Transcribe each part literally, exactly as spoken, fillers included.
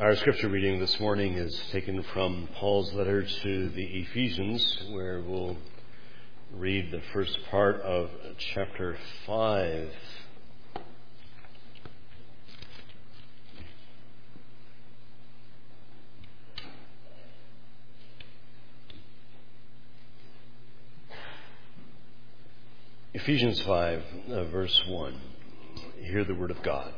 Our scripture reading this morning is taken from Paul's letter to the Ephesians, where we'll read the first part of chapter five. Ephesians five, uh, verse one. Hear the word of God.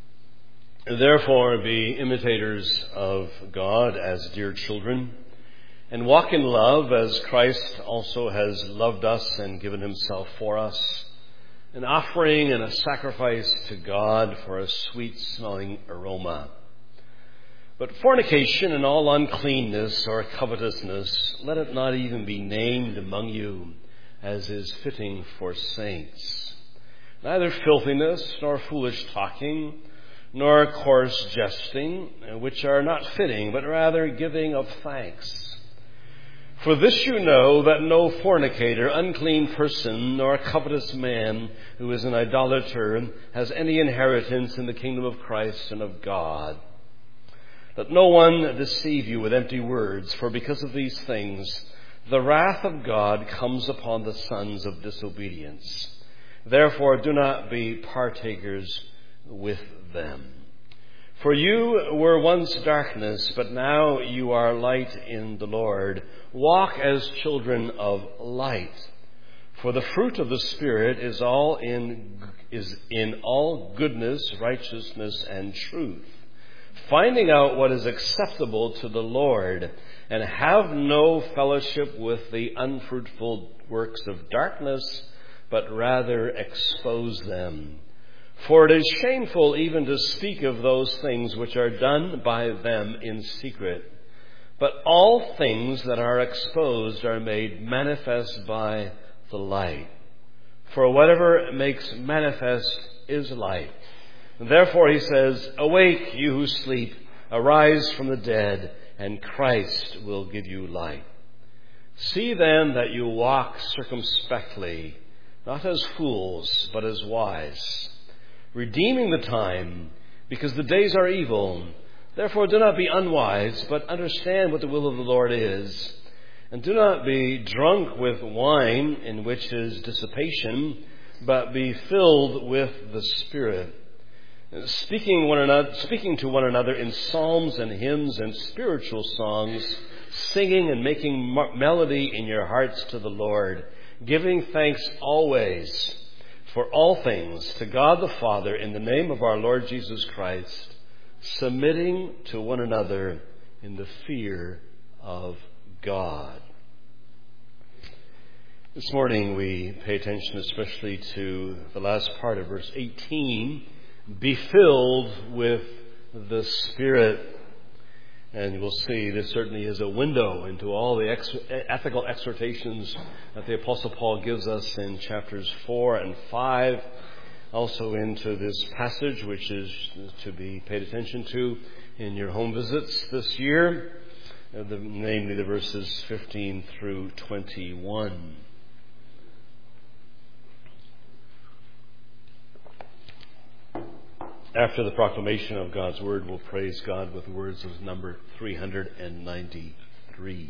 Therefore, be imitators of God as dear children, and walk in love as Christ also has loved us and given himself for us, an offering and a sacrifice to God for a sweet-smelling aroma. But fornication and all uncleanness or covetousness, let it not even be named among you, as is fitting for saints. Neither filthiness nor foolish talking, nor coarse jesting, which are not fitting, but rather giving of thanks. For this you know, that no fornicator, unclean person, nor covetous man who is an idolater has any inheritance in the kingdom of Christ and of God. Let no one deceive you with empty words, for because of these things the wrath of God comes upon the sons of disobedience. Therefore do not be partakers with them. For you were once darkness, but now you are light in the Lord. Walk as children of light. For the fruit of the Spirit is all in is in all goodness, righteousness, and truth, finding out what is acceptable to the Lord, and have no fellowship with the unfruitful works of darkness, but rather expose them. For it is shameful even to speak of those things which are done by them in secret. But all things that are exposed are made manifest by the light. For whatever makes manifest is light. And therefore he says, awake, you who sleep, arise from the dead, and Christ will give you light. See then that you walk circumspectly, not as fools, but as wise, redeeming the time, because the days are evil. Therefore do not be unwise, but understand what the will of the Lord is. And do not be drunk with wine, in which is dissipation, but be filled with the Spirit, speaking one another, speaking to one another in psalms and hymns and spiritual songs, singing and making melody in your hearts to the Lord, giving thanks always for all things to God the Father in the name of our Lord Jesus Christ, submitting to one another in the fear of God. This morning we pay attention especially to the last part of verse eighteen, be filled with the Spirit. And we'll see this certainly is a window into all the ex- ethical exhortations that the Apostle Paul gives us in chapters four and five. Also into this passage, which is to be paid attention to in your home visits this year, uh, the, namely the verses fifteen through twenty-one. After the proclamation of God's word, we'll praise God with words of number three hundred ninety-three.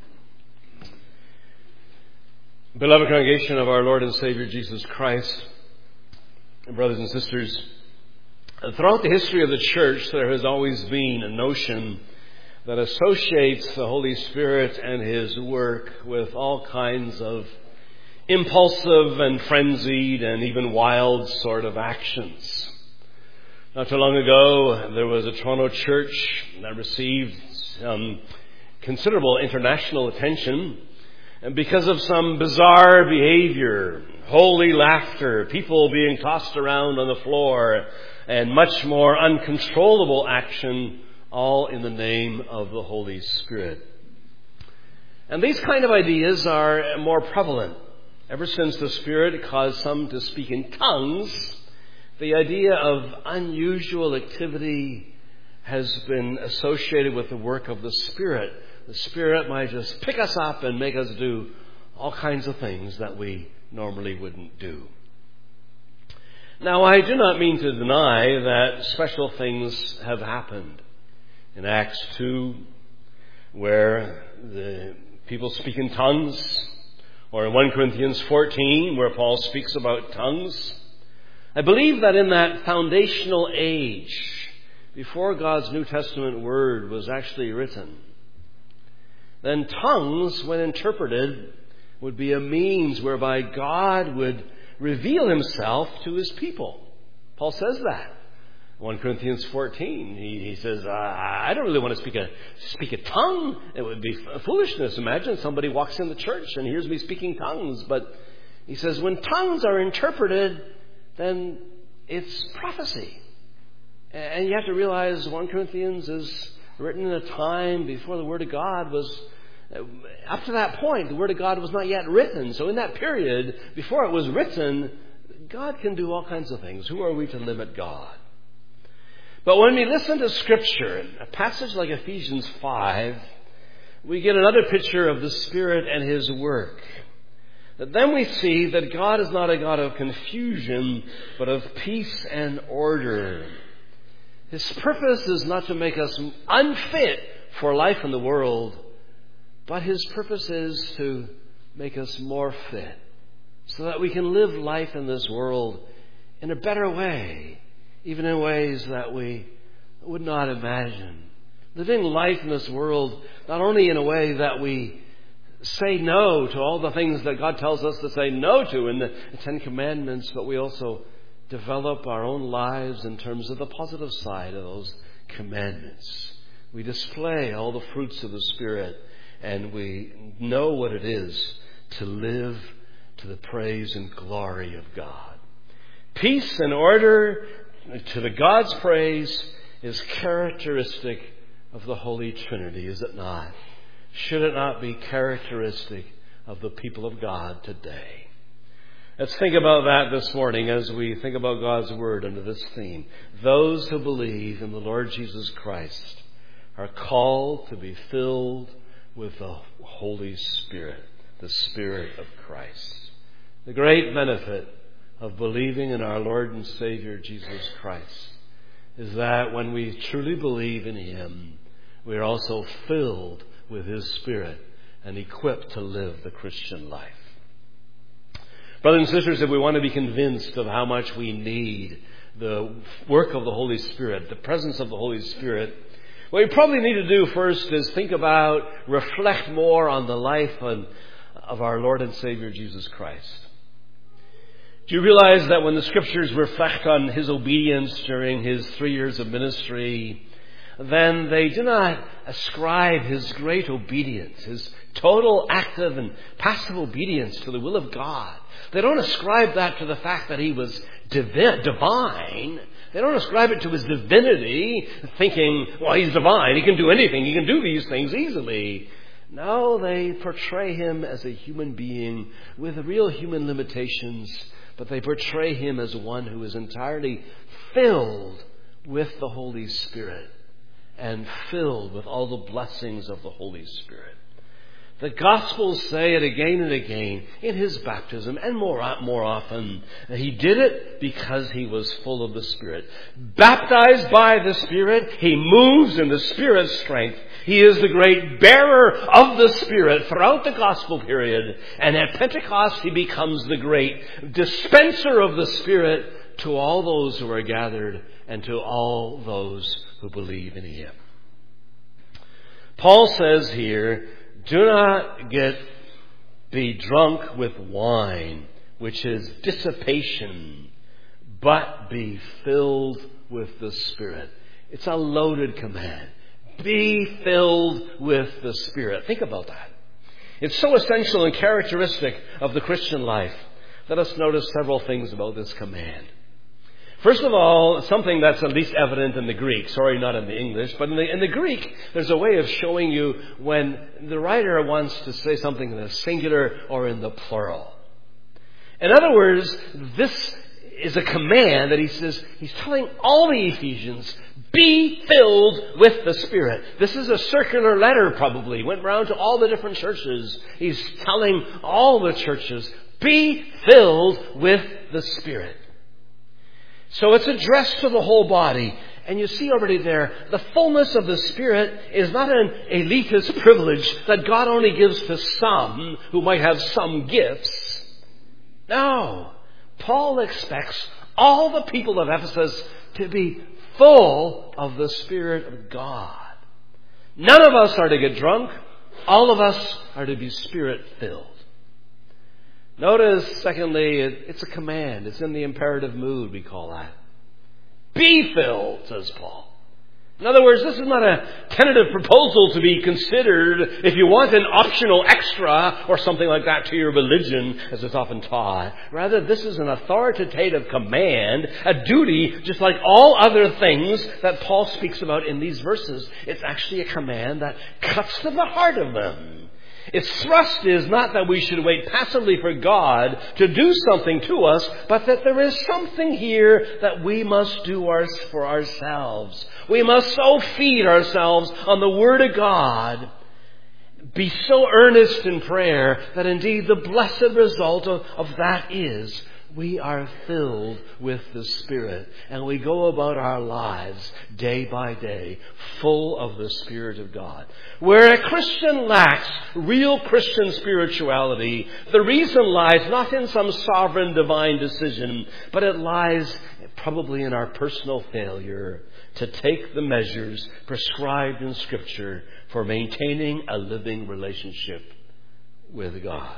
Beloved congregation of our Lord and Savior Jesus Christ, brothers and sisters, throughout the history of the church, there has always been a notion that associates the Holy Spirit and His work with all kinds of impulsive and frenzied and even wild sort of actions. Not too long ago, there was a Toronto church that received um, considerable international attention because of some bizarre behavior, holy laughter, people being tossed around on the floor, and much more uncontrollable action, all in the name of the Holy Spirit. And these kind of ideas are more prevalent. Ever since the Spirit caused some to speak in tongues, the idea of unusual activity has been associated with the work of the Spirit. The Spirit might just pick us up and make us do all kinds of things that we normally wouldn't do. Now, I do not mean to deny that special things have happened. in Acts two, where the people speak in tongues, or in First Corinthians fourteen, where Paul speaks about tongues. I believe that in that foundational age, before God's New Testament word was actually written, then tongues, when interpreted, would be a means whereby God would reveal himself to his people. Paul says that. First Corinthians fourteen, he, he says, I don't really want to speak a speak a tongue. It would be foolishness. Imagine somebody walks in the church and hears me speaking tongues. But he says, when tongues are interpreted, then it's prophecy. And you have to realize First Corinthians is written in a time before the Word of God was, up to that point, the Word of God was not yet written. So in that period, before it was written, God can do all kinds of things. Who are we to limit God? But when we listen to Scripture, a passage like Ephesians five, we get another picture of the Spirit and His work. That then we see that God is not a God of confusion, but of peace and order. His purpose is not to make us unfit for life in the world, but His purpose is to make us more fit, so that we can live life in this world in a better way, even in ways that we would not imagine. Living life in this world, not only in a way that we say no to all the things that God tells us to say no to in the Ten Commandments, but we also develop our own lives in terms of the positive side of those commandments. We display all the fruits of the Spirit, and we know what it is to live to the praise and glory of God. Peace and order to the God's praise is characteristic of the Holy Trinity, is it not? Should it not be characteristic of the people of God today? Let's think about that this morning as we think about God's Word under this theme. Those who believe in the Lord Jesus Christ are called to be filled with the Holy Spirit, the Spirit of Christ. The great benefit of believing in our Lord and Savior Jesus Christ is that when we truly believe in Him, we are also filled with His Spirit and equipped to live the Christian life. Brothers and sisters, if we want to be convinced of how much we need the work of the Holy Spirit, the presence of the Holy Spirit, what we probably need to do first is think about, reflect more on the life of our Lord and Savior Jesus Christ. Do you realize that when the Scriptures reflect on His obedience during His three years of ministry, then they do not ascribe His great obedience, His total active and passive obedience to the will of God. They don't ascribe that to the fact that He was divi- divine. They don't ascribe it to His divinity, thinking, well, He's divine, He can do anything, He can do these things easily. No, they portray Him as a human being with real human limitations, but they portray Him as one who is entirely filled with the Holy Spirit and filled with all the blessings of the Holy Spirit. The Gospels say it again and again in His baptism, and more, more often, He did it because He was full of the Spirit. Baptized by the Spirit, He moves in the Spirit's strength. He is the great bearer of the Spirit throughout the Gospel period. And at Pentecost, He becomes the great dispenser of the Spirit to all those who are gathered and to all those who believe in Him. Paul says here, do not get be drunk with wine, which is dissipation, but be filled with the Spirit. It's a loaded command. Be filled with the Spirit. Think about that. It's so essential and characteristic of the Christian life. Let us notice several things about this command. First of all, something that's at least evident in the Greek. Sorry, not in the English. But in the, in the Greek, there's a way of showing you when the writer wants to say something in the singular or in the plural. In other words, this is a command that he says, he's telling all the Ephesians, be filled with the Spirit. This is a circular letter probably. Went round to all the different churches. He's telling all the churches, be filled with the Spirit. So it's addressed to the whole body. And you see already there, the fullness of the Spirit is not an elitist privilege that God only gives to some who might have some gifts. No. Paul expects all the people of Ephesus to be full of the Spirit of God. None of us are to get drunk. All of us are to be Spirit-filled. Notice, secondly, it's a command. It's in the imperative mood, we call that. Be filled, says Paul. In other words, this is not a tentative proposal to be considered if you want an optional extra or something like that to your religion, as it's often taught. Rather, this is an authoritative command, a duty, just like all other things that Paul speaks about in these verses. It's actually a command that cuts to the heart of them. Its thrust is not that we should wait passively for God to do something to us, but that there is something here that we must do ours for ourselves. We must so feed ourselves on the Word of God, be so earnest in prayer, that indeed the blessed result of, of that is we are filled with the Spirit, and we go about our lives day by day full of the Spirit of God. Where a Christian lacks real Christian spirituality, the reason lies not in some sovereign divine decision, but it lies probably in our personal failure to take the measures prescribed in Scripture for maintaining a living relationship with God.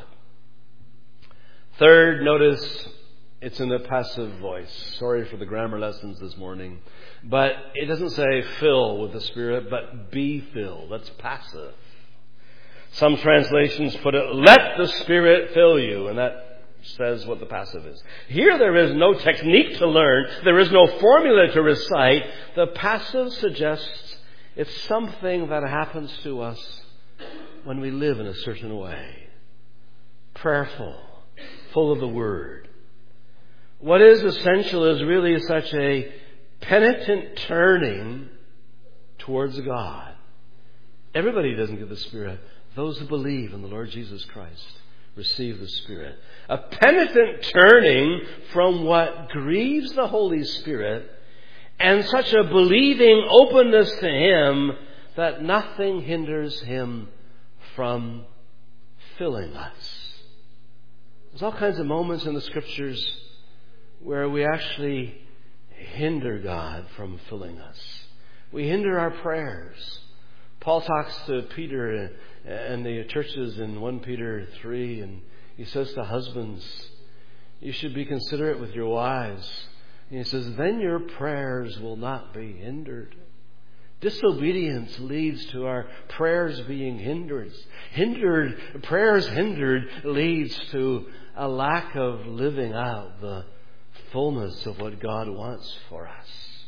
Third, notice it's in the passive voice. Sorry for the grammar lessons this morning. But it doesn't say fill with the Spirit, but be filled. That's passive. Some translations put it, let the Spirit fill you. And that says what the passive is. Here there is no technique to learn. There is no formula to recite. The passive suggests it's something that happens to us when we live in a certain way. Prayerful, full of the Word. What is essential is really such a penitent turning towards God. Everybody doesn't get the Spirit. Those who believe in the Lord Jesus Christ receive the Spirit. A penitent turning from what grieves the Holy Spirit, and such a believing openness to Him that nothing hinders Him from filling us. There's all kinds of moments in the Scriptures where we actually hinder God from filling us. We hinder our prayers. Paul talks to Peter and the churches in First Peter three, and he says to husbands, you should be considerate with your wives. And he says, then your prayers will not be hindered. Disobedience leads to our prayers being hindered. Hindered, prayers hindered leads to a lack of living out the fullness of what God wants for us.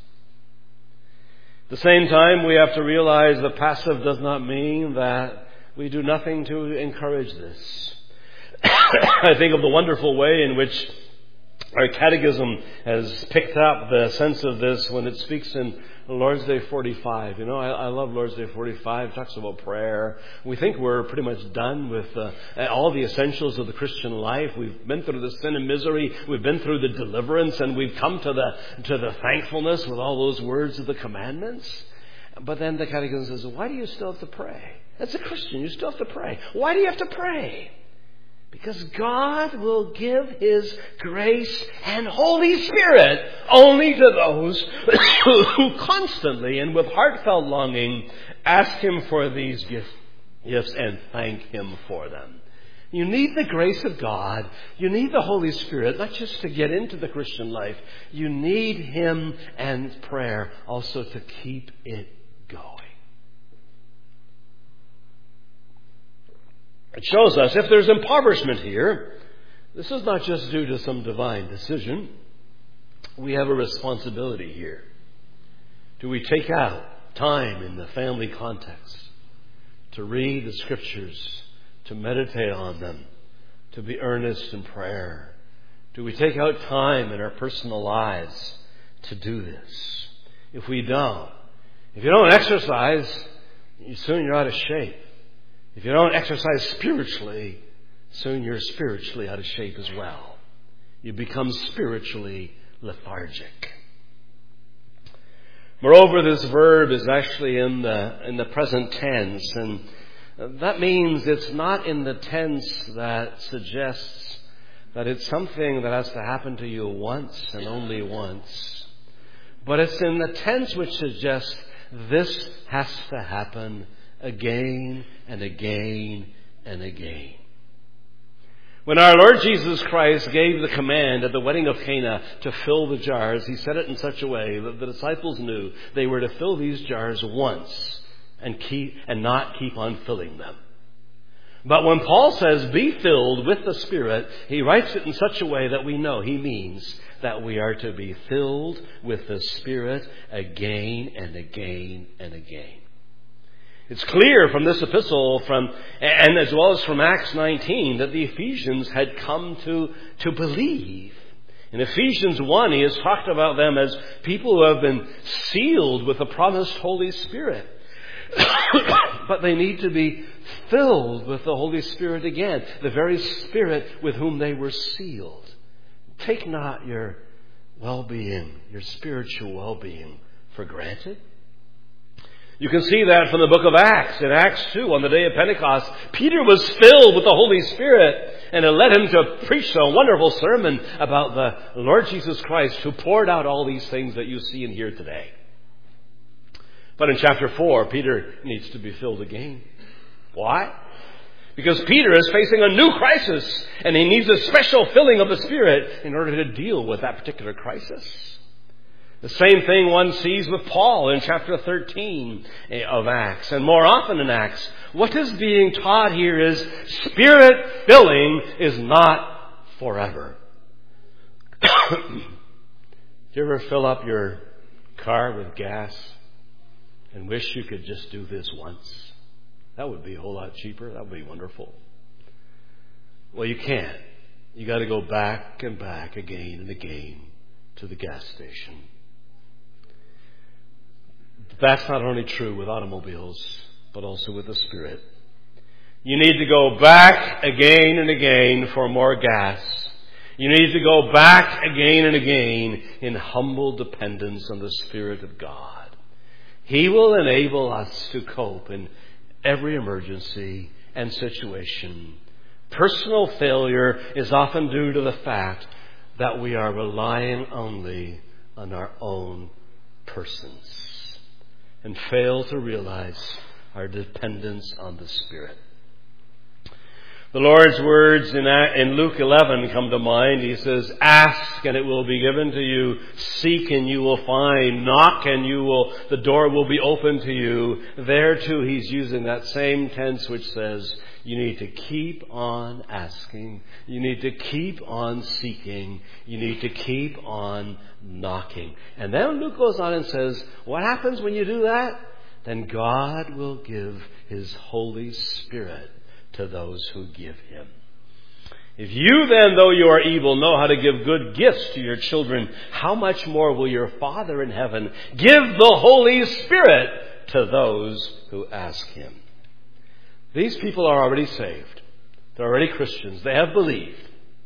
At the same time, we have to realize the passive does not mean that we do nothing to encourage this. I think of the wonderful way in which our catechism has picked up the sense of this when it speaks in Lord's Day forty-five. You know, I, I love Lord's Day forty-five. It talks about prayer. We think we're pretty much done with uh, all the essentials of the Christian life. We've been through the sin and misery. We've been through the deliverance, and we've come to the to the thankfulness with all those words of the commandments. But then the catechism says, why do you still have to pray? As a Christian, you still have to pray. Why do you have to pray? Because God will give His grace and Holy Spirit only to those who constantly and with heartfelt longing ask Him for these gifts and thank Him for them. You need the grace of God. You need the Holy Spirit, not just to get into the Christian life. You need Him and prayer also to keep it going. It shows us if there's impoverishment here, this is not just due to some divine decision. We have a responsibility here. Do we take out time in the family context to read the Scriptures, to meditate on them, to be earnest in prayer? Do we take out time in our personal lives to do this? If we don't, if you don't exercise, soon you're out of shape. If you don't exercise spiritually, soon you're spiritually out of shape as well. You become spiritually lethargic. Moreover, this verb is actually in the in the present tense, and that means it's not in the tense that suggests that it's something that has to happen to you once and only once. But it's in the tense which suggests this has to happen again and again and again. When our Lord Jesus Christ gave the command at the wedding of Cana to fill the jars, he said it in such a way that the disciples knew they were to fill these jars once and keep and not keep on filling them. But when Paul says, be filled with the Spirit, he writes it in such a way that we know he means that we are to be filled with the Spirit again and again and again. It's clear from this epistle, from and as well as from Acts nineteen, that the Ephesians had come to, to believe. In Ephesians one, he has talked about them as people who have been sealed with the promised Holy Spirit. But they need to be filled with the Holy Spirit again, the very Spirit with whom they were sealed. Take not your well-being, your spiritual well-being for granted. You can see that from the book of Acts. In Acts two, on the day of Pentecost, Peter was filled with the Holy Spirit, and it led him to preach a wonderful sermon about the Lord Jesus Christ, who poured out all these things that you see and hear today. But in chapter four, Peter needs to be filled again. Why? Because Peter is facing a new crisis, and he needs a special filling of the Spirit in order to deal with that particular crisis. The same thing one sees with Paul in chapter thirteen of Acts, and more often in Acts. What is being taught here is Spirit filling is not forever. Do you ever fill up your car with gas and wish you could just do this once? That would be a whole lot cheaper. That would be wonderful. Well, you can't. You got to go back and back again and again to the gas station. That's not only true with automobiles, but also with the Spirit. You need to go back again and again for more gas. You need to go back again and again in humble dependence on the Spirit of God. He will enable us to cope in every emergency and situation. Personal failure is often due to the fact that we are relying only on our own persons and fail to realize our dependence on the Spirit. The Lord's words in, in Luke eleven come to mind. He says, ask and it will be given to you. Seek and you will find. Knock and you will, the door will be open to you. There too he's using that same tense which says, you need to keep on asking. You need to keep on seeking. You need to keep on knocking. And then Luke goes on and says, what happens when you do that? Then God will give His Holy Spirit to those who give Him. If you then, though you are evil, know how to give good gifts to your children, how much more will your Father in heaven give the Holy Spirit to those who ask Him? These people are already saved. They're already Christians. They have believed.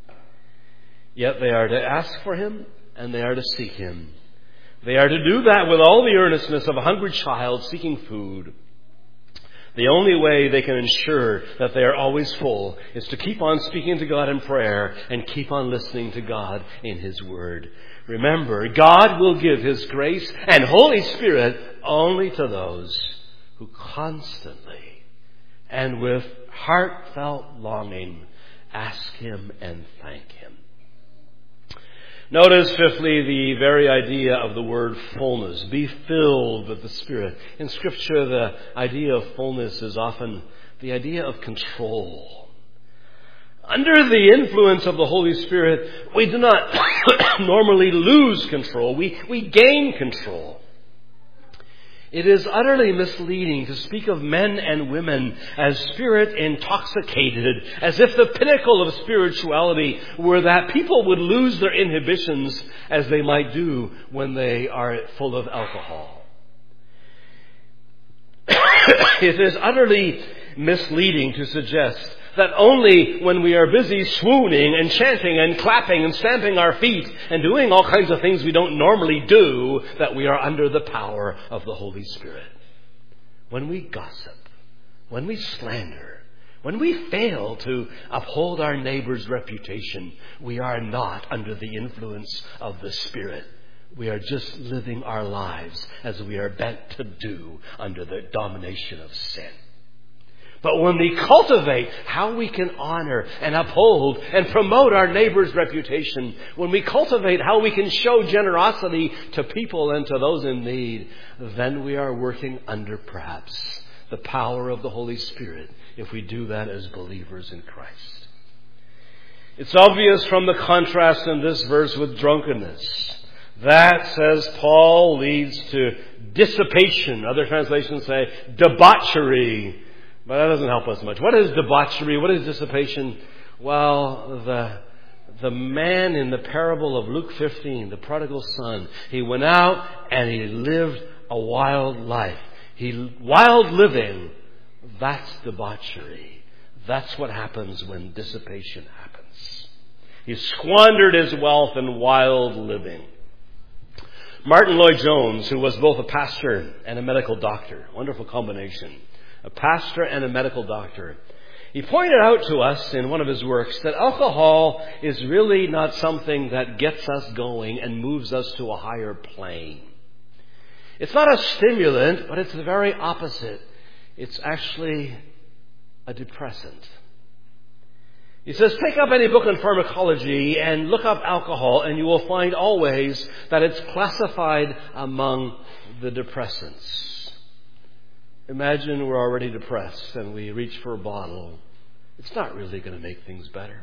Yet they are to ask for Him and they are to seek Him. They are to do that with all the earnestness of a hungry child seeking food. The only way they can ensure that they are always full is to keep on speaking to God in prayer and keep on listening to God in His Word. Remember, God will give His grace and Holy Spirit only to those who constantly and with heartfelt longing ask Him and thank Him. Notice, fifthly, the very idea of the word fullness. Be filled with the Spirit. In Scripture, the idea of fullness is often the idea of control. Under the influence of the Holy Spirit, we do not normally lose control. We, we gain control. It is utterly misleading to speak of men and women as spirit intoxicated, as if the pinnacle of spirituality were that people would lose their inhibitions as they might do when they are full of alcohol. It is utterly misleading to suggest That only when we are busy swooning and chanting and clapping and stamping our feet and doing all kinds of things we don't normally do, that we are under the power of the Holy Spirit. When we gossip, when we slander, when we fail to uphold our neighbor's reputation, we are not under the influence of the Spirit. We are just living our lives as we are bent to do under the domination of sin. But when we cultivate how we can honor and uphold and promote our neighbor's reputation, when we cultivate how we can show generosity to people and to those in need, then we are working under perhaps the power of the Holy Spirit if we do that as believers in Christ. It's obvious from the contrast in this verse with drunkenness. That, says Paul, leads to dissipation. Other translations say debauchery. But that doesn't help us much. What is debauchery? What is dissipation? Well, the the man in the parable of Luke fifteen, the prodigal son, he went out and he lived a wild life. He wild living, that's debauchery. That's what happens when dissipation happens. He squandered his wealth in wild living. Martin Lloyd-Jones, who was both a pastor and a medical doctor, wonderful combination, a pastor and a medical doctor, he pointed out to us in one of his works that alcohol is really not something that gets us going and moves us to a higher plane. It's not a stimulant, but it's the very opposite. It's actually a depressant. He says, take up any book on pharmacology and look up alcohol, and you will find always that it's classified among the depressants. Imagine we're already depressed and we reach for a bottle. It's not really going to make things better.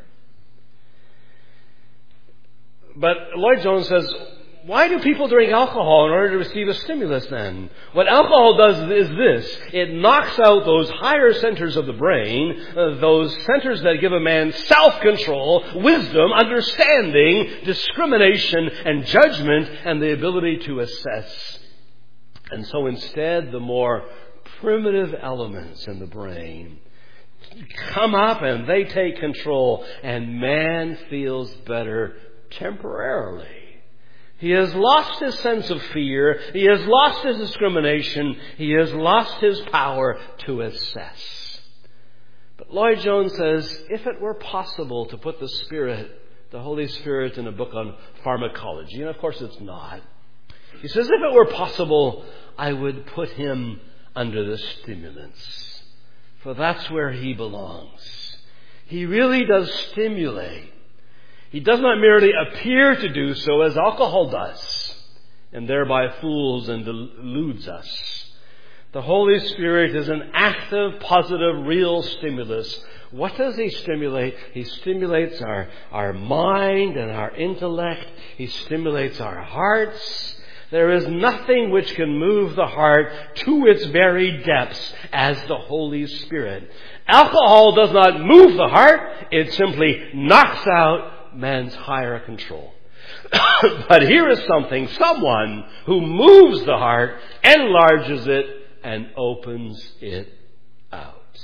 But Lloyd-Jones says, why do people drink alcohol in order to receive a stimulus then? What alcohol does is this. It knocks out those higher centers of the brain, uh, those centers that give a man self-control, wisdom, understanding, discrimination, and judgment, and the ability to assess. And so instead, the more primitive elements in the brain come up and they take control, and man feels better temporarily. He has lost his sense of fear. He has lost his discrimination. He has lost his power to assess. But Lloyd-Jones says, if it were possible to put the Spirit, the Holy Spirit, in a book on pharmacology, and of course it's not, he says, if it were possible, I would put him under the stimulants. For that's where he belongs. He really does stimulate. He does not merely appear to do so as alcohol does, and thereby fools and deludes us. The Holy Spirit is an active, positive, real stimulus. What does He stimulate? He stimulates our, our mind and our intellect. He stimulates our hearts. There is nothing which can move the heart to its very depths as the Holy Spirit. Alcohol does not move the heart. It simply knocks out man's higher control. But here is something, someone who moves the heart, enlarges it, and opens it out.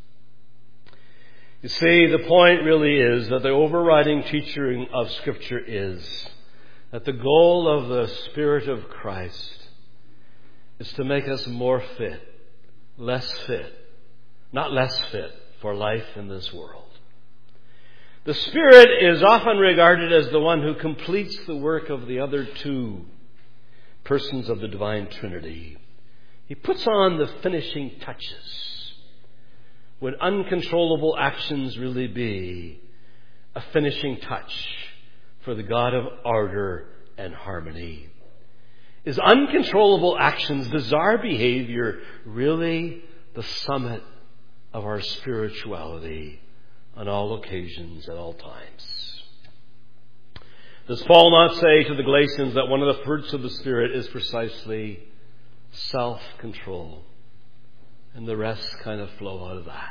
You see, the point really is that the overriding teaching of Scripture is that the goal of the Spirit of Christ is to make us more fit, less fit, not less fit for life in this world. The Spirit is often regarded as the one who completes the work of the other two persons of the Divine Trinity. He puts on the finishing touches. Would uncontrollable actions really be a finishing touch for the God of order and harmony? Is uncontrollable actions, bizarre behavior, really the summit of our spirituality on all occasions, at all times? Does Paul not say to the Galatians that one of the fruits of the Spirit is precisely self-control? And the rest kind of flow out of that.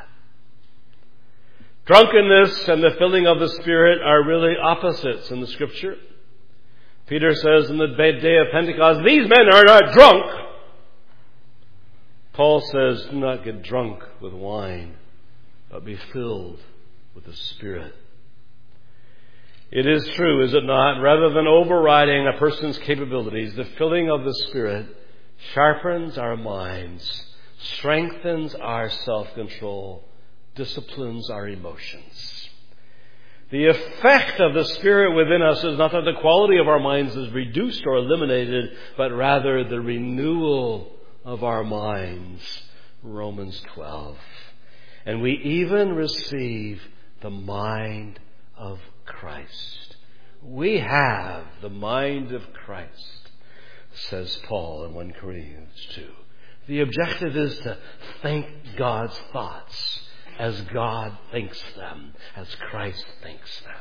Drunkenness and the filling of the Spirit are really opposites in the Scripture. Peter says in the day of Pentecost, these men are not drunk. Paul says, do not get drunk with wine. but be filled with the Spirit. It is true, is it not? Rather than overriding a person's capabilities, the filling of the Spirit sharpens our minds, strengthens our self-control, disciplines our emotions. The effect of the Spirit within us is not that the quality of our minds is reduced or eliminated, but rather the renewal of our minds. Romans twelve. And we even receive the mind of Christ. We have the mind of Christ, says Paul in First Corinthians two. The objective is to think God's thoughts as God thinks them, as Christ thinks them.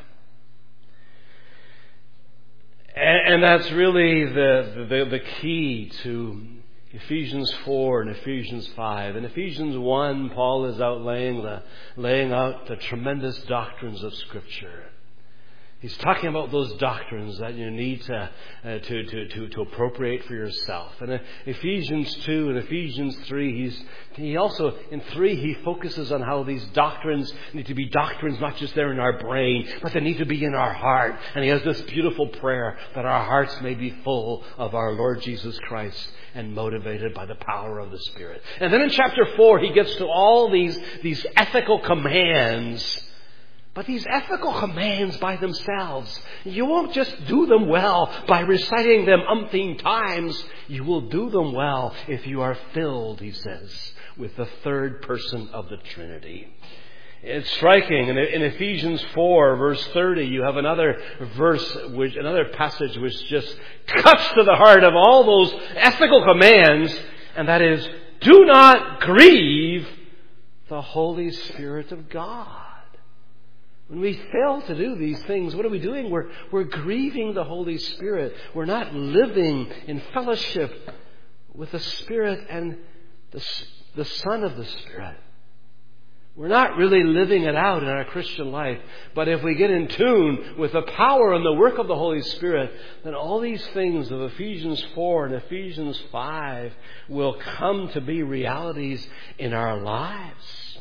And, and that's really the, the, the key to Ephesians four and Ephesians five. In Ephesians one, Paul is outlaying the, laying out the tremendous doctrines of Scripture. He's talking about those doctrines that you need to, uh, to, to, to, to appropriate for yourself. And in Ephesians two and Ephesians three, he's, he also, in three, he focuses on how these doctrines need to be doctrines not just there in our brain, but they need to be in our heart. And he has this beautiful prayer that our hearts may be full of our Lord Jesus Christ and motivated by the power of the Spirit. And then in chapter four, he gets to all these, these ethical commands. But these ethical commands by themselves, you won't just do them well by reciting them umpteen times. You will do them well if you are filled, he says, with the third person of the Trinity. It's striking. In Ephesians four, verse thirty, you have another verse, which another passage which just cuts to the heart of all those ethical commands, and that is, do not grieve the Holy Spirit of God. When we fail to do these things, what are we doing? We're, we're grieving the Holy Spirit. We're not living in fellowship with the Spirit and the, the Son of the Spirit. We're not really living it out in our Christian life. But if we get in tune with the power and the work of the Holy Spirit, then all these things of Ephesians four and Ephesians five will come to be realities in our lives.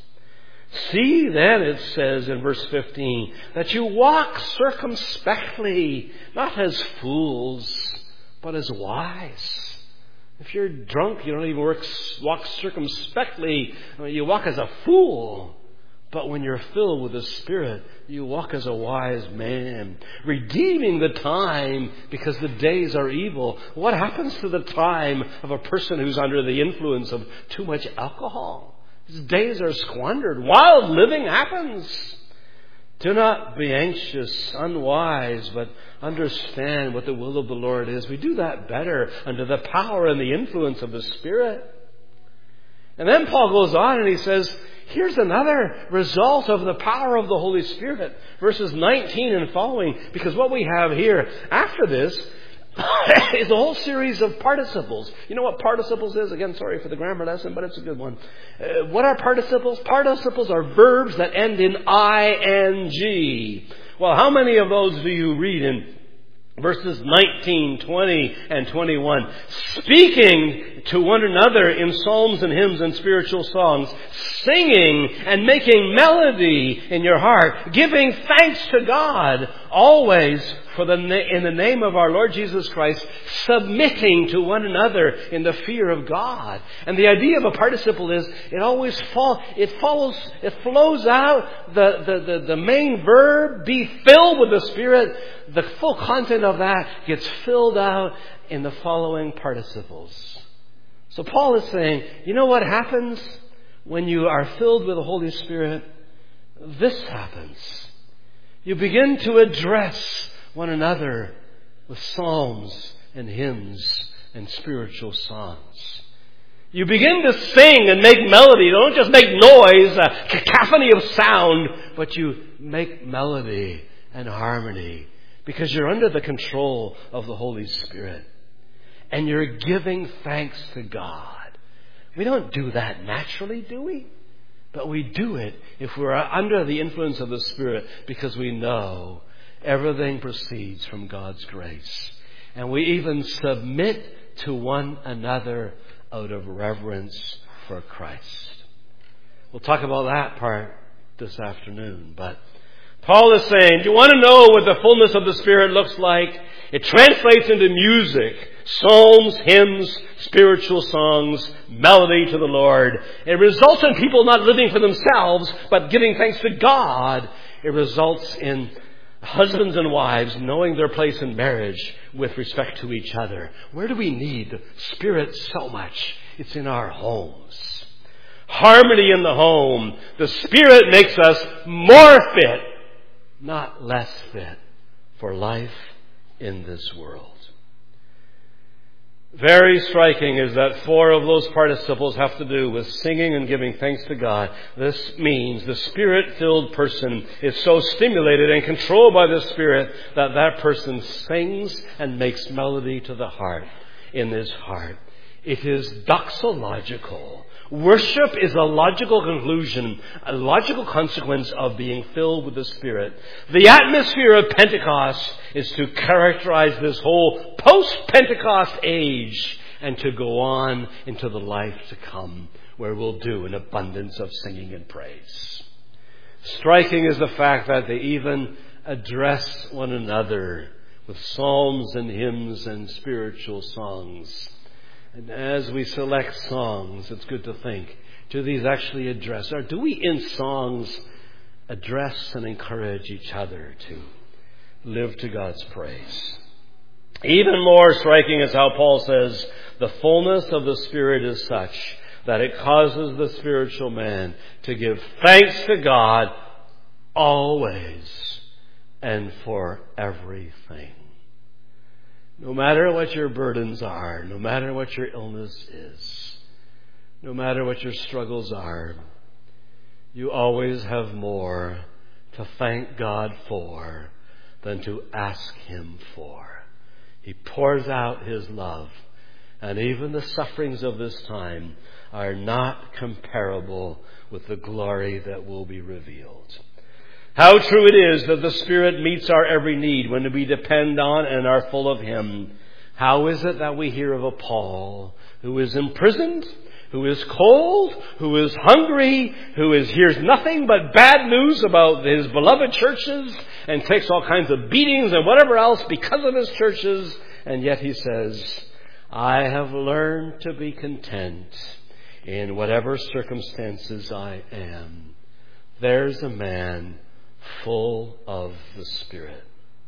See then, it says in verse fifteen, that you walk circumspectly, not as fools, but as wise. If you're drunk, you don't even work, walk circumspectly. I mean, you walk as a fool. But when you're filled with the Spirit, you walk as a wise man, redeeming the time because the days are evil. What happens to the time of a person who's under the influence of too much alcohol? His days are squandered. Wild living happens. Do not be anxious, unwise, but understand what the will of the Lord is. We do that better under the power and the influence of the Spirit. And then Paul goes on and he says, here's another result of the power of the Holy Spirit. Verses nineteen and following. Because what we have here after this is a whole series of participles. You know what participles is? Again, sorry for the grammar lesson, but it's a good one. Uh, what are participles? Participles are verbs that end in ing. Well, how many of those do you read in verses nineteen, twenty, and twenty-one? Speaking to one another in psalms and hymns and spiritual songs, singing and making melody in your heart, giving thanks to God always for the in the name of our Lord Jesus Christ, submitting to one another in the fear of God. And the idea of a participle is it always fall, it follows, it flows out the, the, the, the main verb, be filled with the Spirit. The full content of that gets filled out in the following participles. So Paul is saying, you know what happens when you are filled with the Holy Spirit? This happens. You begin to address one another with psalms and hymns and spiritual songs. You begin to sing and make melody. You don't just make noise, a cacophony of sound, but you make melody and harmony because you're under the control of the Holy Spirit. And you're giving thanks to God. We don't do that naturally, do we? But we do it if we're under the influence of the Spirit because we know everything proceeds from God's grace. And we even submit to one another out of reverence for Christ. We'll talk about that part this afternoon. But Paul is saying, do you want to know what the fullness of the Spirit looks like? It translates into music, psalms, hymns, spiritual songs, melody to the Lord. It results in people not living for themselves, but giving thanks to God. It results in husbands and wives knowing their place in marriage with respect to each other. Where do we need the Spirit so much? It's in our homes. Harmony in the home. The Spirit makes us more fit, not less fit, for life in this world. Very striking is that four of those participles have to do with singing and giving thanks to God. This means the Spirit-filled person is so stimulated and controlled by the Spirit that that person sings and makes melody to the heart, in his heart. It is doxological. Worship is a logical conclusion, a logical consequence of being filled with the Spirit. The atmosphere of Pentecost is to characterize this whole post-Pentecost age and to go on into the life to come, where we'll do an abundance of singing and praise. Striking is the fact that they even address one another with psalms and hymns and spiritual songs. And as we select songs, it's good to think, do these actually address, or do we in songs address and encourage each other to live to God's praise? Even more striking is how Paul says, the fullness of the Spirit is such that it causes the spiritual man to give thanks to God always and for everything. No matter what your burdens are, no matter what your illness is, no matter what your struggles are, you always have more to thank God for than to ask Him for. He pours out His love, and even the sufferings of this time are not comparable with the glory that will be revealed. How true it is that the Spirit meets our every need when we depend on and are full of Him. How is it that we hear of a Paul who is imprisoned, who is cold, who is hungry, who is hears nothing but bad news about his beloved churches and takes all kinds of beatings and whatever else because of his churches, and yet he says, I have learned to be content in whatever circumstances I am. There's a man full of the Spirit.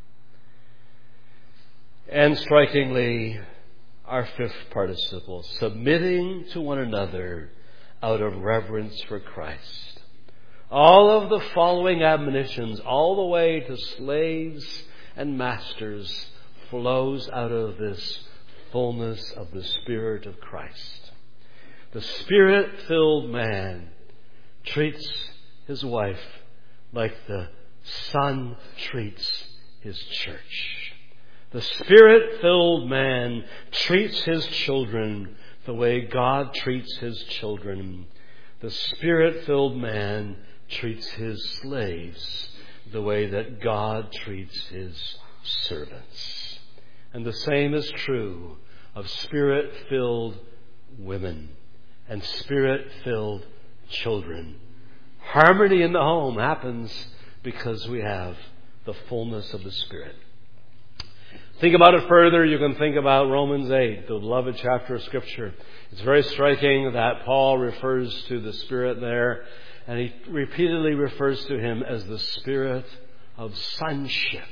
And strikingly, our fifth participle, submitting to one another out of reverence for Christ. All of the following admonitions, all the way to slaves and masters, flows out of this fullness of the Spirit of Christ. The Spirit-filled man treats his wife like the Son treats His church. The Spirit-filled man treats his children the way God treats His children. The Spirit-filled man treats his slaves the way that God treats His servants. And the same is true of Spirit-filled women and Spirit-filled children. Harmony in the home happens because we have the fullness of the Spirit. Think about it further. You can think about Romans eight, the beloved chapter of Scripture. It's very striking that Paul refers to the Spirit there, and he repeatedly refers to Him as the Spirit of sonship.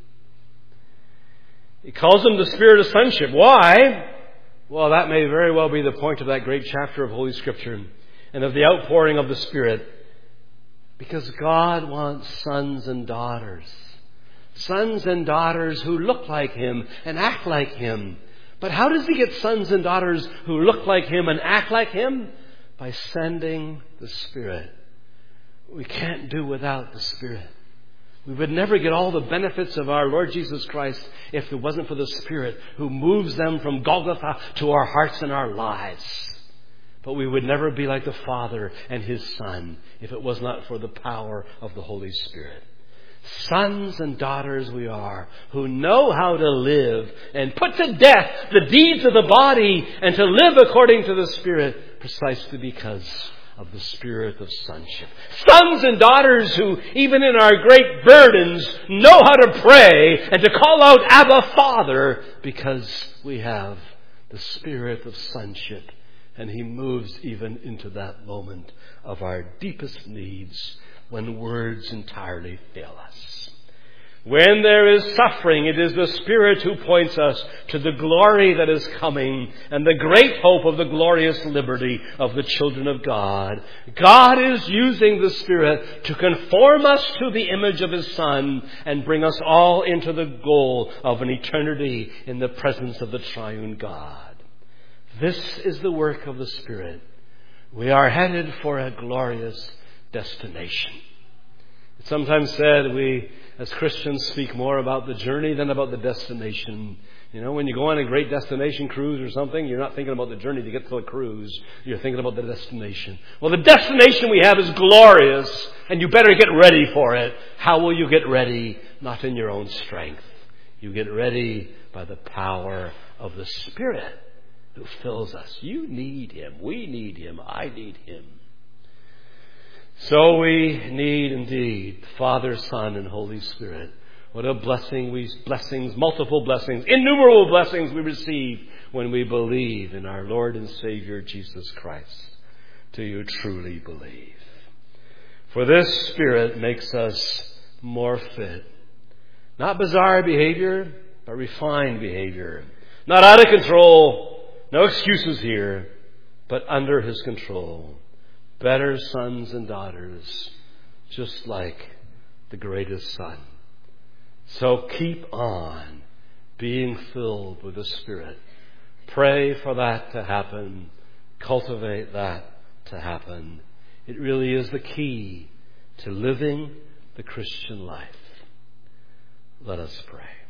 He calls Him the Spirit of sonship. Why? Well, that may very well be the point of that great chapter of Holy Scripture and of the outpouring of the Spirit. Because God wants sons and daughters. Sons and daughters who look like Him and act like Him. But how does He get sons and daughters who look like Him and act like Him? By sending the Spirit. We can't do without the Spirit. We would never get all the benefits of our Lord Jesus Christ if it wasn't for the Spirit who moves them from Golgotha to our hearts and our lives. But we would never be like the Father and His Son if it was not for the power of the Holy Spirit. Sons and daughters we are who know how to live and put to death the deeds of the body and to live according to the Spirit precisely because of the Spirit of sonship. Sons and daughters who, even in our great burdens, know how to pray and to call out, Abba, Father, because we have the Spirit of sonship. And He moves even into that moment of our deepest needs when words entirely fail us. When there is suffering, it is the Spirit who points us to the glory that is coming and the great hope of the glorious liberty of the children of God. God is using the Spirit to conform us to the image of His Son and bring us all into the goal of an eternity in the presence of the triune God. This is the work of the Spirit. We are headed for a glorious destination. It's sometimes said we, as Christians, speak more about the journey than about the destination. You know, when you go on a great destination cruise or something, you're not thinking about the journey to get to the cruise. You're thinking about the destination. Well, the destination we have is glorious, and you better get ready for it. How will you get ready? Not in your own strength. You get ready by the power of the Spirit who fills us. You need Him. We need Him. I need Him. So we need indeed Father, Son, and Holy Spirit. What a blessing we, blessings, multiple blessings, innumerable blessings we receive when we believe in our Lord and Savior Jesus Christ. Do you truly believe? For this Spirit makes us more fit. Not bizarre behavior, but refined behavior. Not out of control. No excuses here, but under His control. Better sons and daughters, just like the greatest Son. So keep on being filled with the Spirit. Pray for that to happen. Cultivate that to happen. It really is the key to living the Christian life. Let us pray.